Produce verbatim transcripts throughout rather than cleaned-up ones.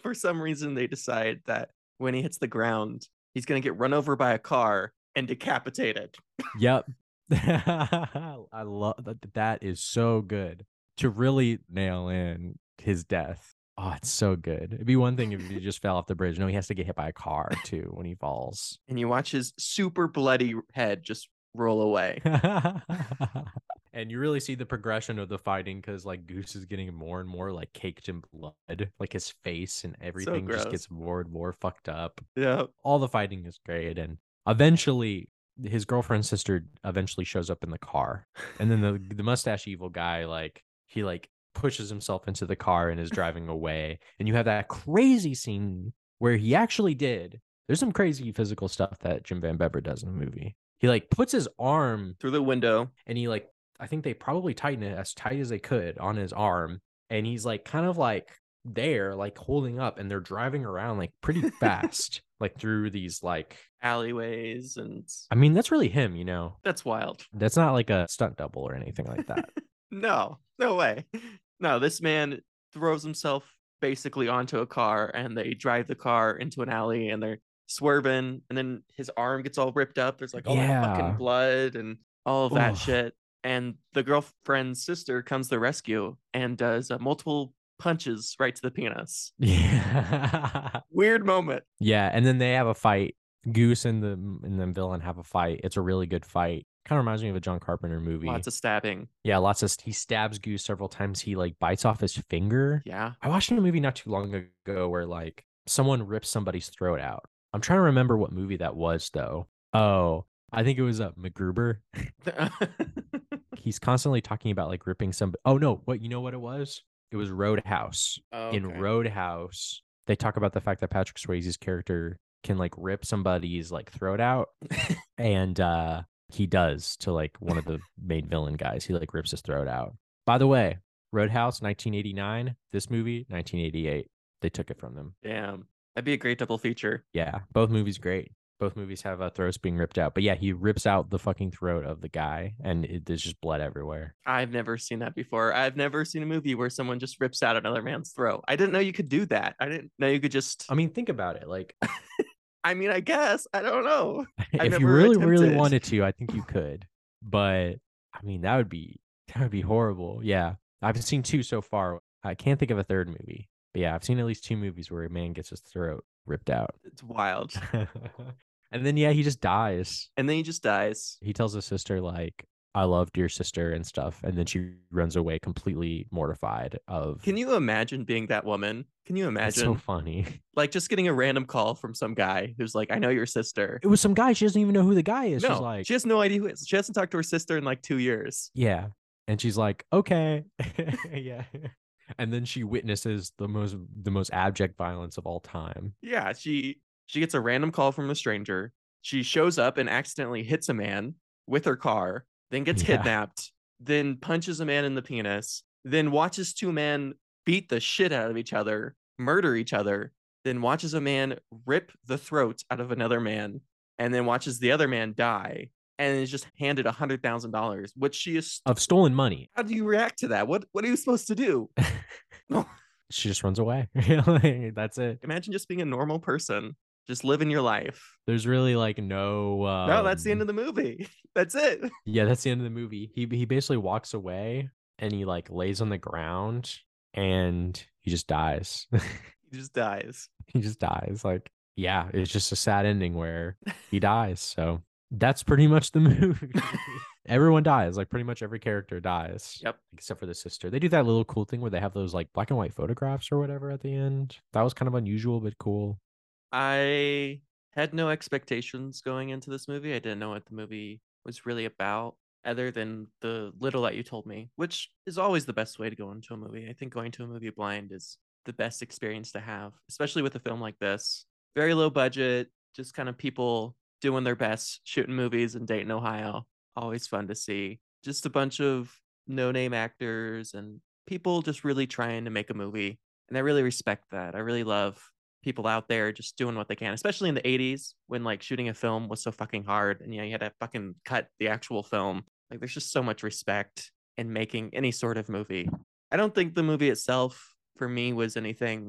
for some reason, they decide that when he hits the ground, he's going to get run over by a car and decapitated. Yep. I love that. That is so good to really nail in his death. Oh, it's so good. It'd be one thing if he just fell off the bridge. No, he has to get hit by a car too when he falls. And you watch his super bloody head just roll away. And you really see the progression of the fighting because like Goose is getting more and more like caked in blood. Like his face and everything gross. just gets more and more fucked up. Yeah. All the fighting is great. And eventually his girlfriend's sister eventually shows up in the car. And then the the mustache evil guy, like he like pushes himself into the car and is driving away. And you have that crazy scene where he actually did. There's some crazy physical stuff that Jim Van Bever does in the movie. He like puts his arm through the window and he like, I think they probably tighten it as tight as they could on his arm. And he's like kind of like there, like holding up, and they're driving around like pretty fast, like through these like alleyways. And I mean, that's really him, you know? That's wild. That's not like a stunt double or anything like that. No, no way. No, this man throws himself basically onto a car and they drive the car into an alley and they're swerving. And then his arm gets all ripped up. There's like all Yeah. that fucking blood and all of that Ugh. shit. And the girlfriend's sister comes to the rescue and does uh, multiple punches right to the penis. Yeah. Weird moment. Yeah. And then they have a fight. Goose and the and the villain have a fight. It's a really good fight. Kind of reminds me of a John Carpenter movie. Lots of stabbing. Yeah, lots of he stabs Goose several times. He like bites off his finger. Yeah. I watched a movie not too long ago where like someone rips somebody's throat out. I'm trying to remember what movie that was though. Oh, I think it was uh, MacGruber. He's constantly talking about like ripping some. Oh no, what you know what it was? It was Roadhouse. Oh, okay. In Roadhouse, they talk about the fact that Patrick Swayze's character can like rip somebody's like throat out, and uh he does to like one of the main villain guys. He like rips his throat out. By the way, Roadhouse, nineteen eighty-nine. This movie, nineteen eighty-eight. They took it from them. Damn, that'd be a great double feature. Yeah, both movies great. Both movies have uh, throats being ripped out. But yeah, he rips out the fucking throat of the guy, and it, there's just blood everywhere. I've never seen that before. I've never seen a movie where someone just rips out another man's throat. I didn't know you could do that. I didn't know you could just. I mean, think about it. Like, I mean, I guess I don't know. if you really, attempted. really wanted to, I think you could. But I mean, that would be that would be horrible. Yeah, I've seen two so far. I can't think of a third movie. But yeah, I've seen at least two movies where a man gets his throat ripped out. It's wild. And then, yeah, he just dies. And then he just dies. He tells his sister, like, I loved your sister and stuff. And then she runs away completely mortified of... Can you imagine being that woman? Can you imagine? It's so funny. Like, just getting a random call from some guy who's like, I know your sister. It was some guy. She doesn't even know who the guy is. No, she's like... she has no idea who it is. She hasn't talked to her sister in like two years. Yeah. And she's like, okay. Yeah. And then she witnesses the most the most abject violence of all time. Yeah, she she gets a random call from a stranger. She shows up and accidentally hits a man with her car, then gets Yeah. kidnapped, then punches a man in the penis, then watches two men beat the shit out of each other, murder each other, then watches a man rip the throat out of another man, and then watches the other man die, and is just handed a hundred thousand dollars, which she is Of stolen money. How do you react to that? What what are you supposed to do? She just runs away. That's it. Imagine just being a normal person, just living your life. There's really like no. Um, no, that's the end of the movie. That's it. Yeah, that's the end of the movie. He he basically walks away and he like lays on the ground and he just dies. He just dies. He just dies. Like, yeah, it's just a sad ending where he dies. So that's pretty much the movie. Everyone dies. Like pretty much every character dies. Yep. Except for the sister. They do that little cool thing where they have those like black and white photographs or whatever at the end. That was kind of unusual, but cool. I had no expectations going into this movie. I didn't know what the movie was really about, other than the little that you told me, which is always the best way to go into a movie. I think going to a movie blind is the best experience to have, especially with a film like this. Very low budget, just kind of people doing their best, shooting movies in Dayton, Ohio. Always fun to see. Just a bunch of no-name actors and people just really trying to make a movie. And I really respect that. I really love people out there just doing what they can, especially in the eighties when like shooting a film was so fucking hard and yeah, you had to fucking cut the actual film. Like there's just so much respect in making any sort of movie. I don't think the movie itself for me was anything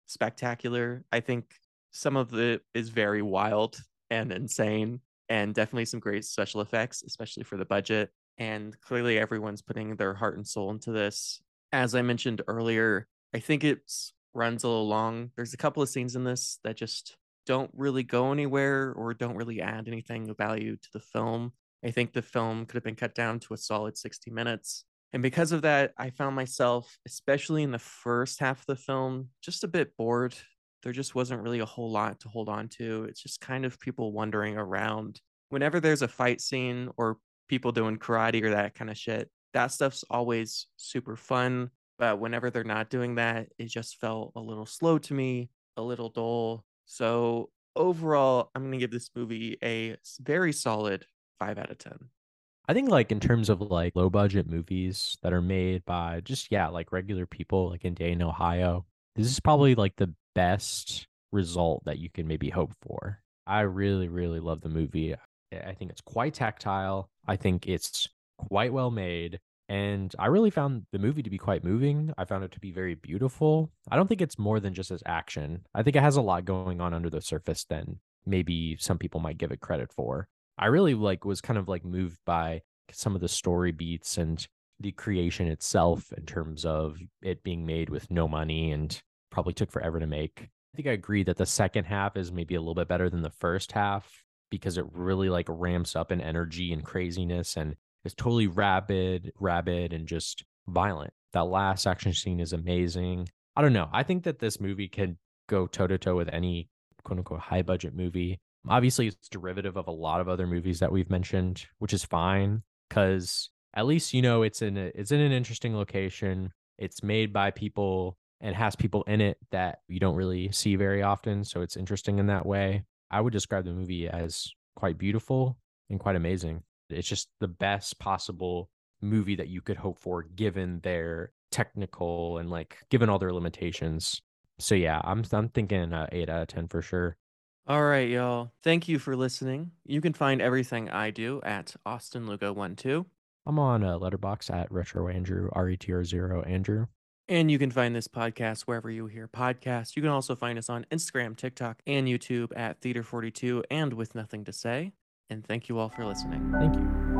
spectacular. I think some of it is very wild and insane, and definitely some great special effects, especially for the budget. And clearly, everyone's putting their heart and soul into this. As I mentioned earlier, I think it's runs a little long. There's a couple of scenes in this that just don't really go anywhere or don't really add anything of value to the film. I think the film could have been cut down to a solid sixty minutes. And because of that, I found myself, especially in the first half of the film, just a bit bored. There just wasn't really a whole lot to hold on to. It's just kind of people wandering around. Whenever there's a fight scene or people doing karate or that kind of shit, that stuff's always super fun. But whenever they're not doing that, it just felt a little slow to me, a little dull. So overall, I'm going to give this movie a s- very solid five out of ten. I think like in terms of like low budget movies that are made by just yeah, like regular people like in Dayton, Ohio, this is probably like the best result that you can maybe hope for. I really, really love the movie. I I think it's quite tactile. I think it's quite well made. And I really found the movie to be quite moving. I found it to be very beautiful. I don't think it's more than just as action. I think it has a lot going on under the surface than maybe some people might give it credit for. I really like was kind of like moved by some of the story beats and the creation itself in terms of it being made with no money and probably took forever to make. I think I agree that the second half is maybe a little bit better than the first half because it really like ramps up in energy and craziness and is totally rabid, rabid and just violent. That last action scene is amazing. I don't know. I think that this movie can go toe to toe with any quote unquote high budget movie. Obviously, it's derivative of a lot of other movies that we've mentioned, which is fine because at least you know it's in a, it's in an interesting location. It's made by people and has people in it that you don't really see very often, so it's interesting in that way. I would describe the movie as quite beautiful and quite amazing. It's just the best possible movie that you could hope for given their technical and like given all their limitations. So yeah, I'm I'm thinking uh, eight out of ten for sure. All right, y'all. Thank you for listening. You can find everything I do at Austin Lugo one two. I'm on a letterbox at Retro Andrew, R E T R zero Andrew. And you can find this podcast wherever you hear podcasts. You can also find us on Instagram, TikTok, and YouTube at Theater forty-two and With Nothing to Say. And thank you all for listening. Thank you.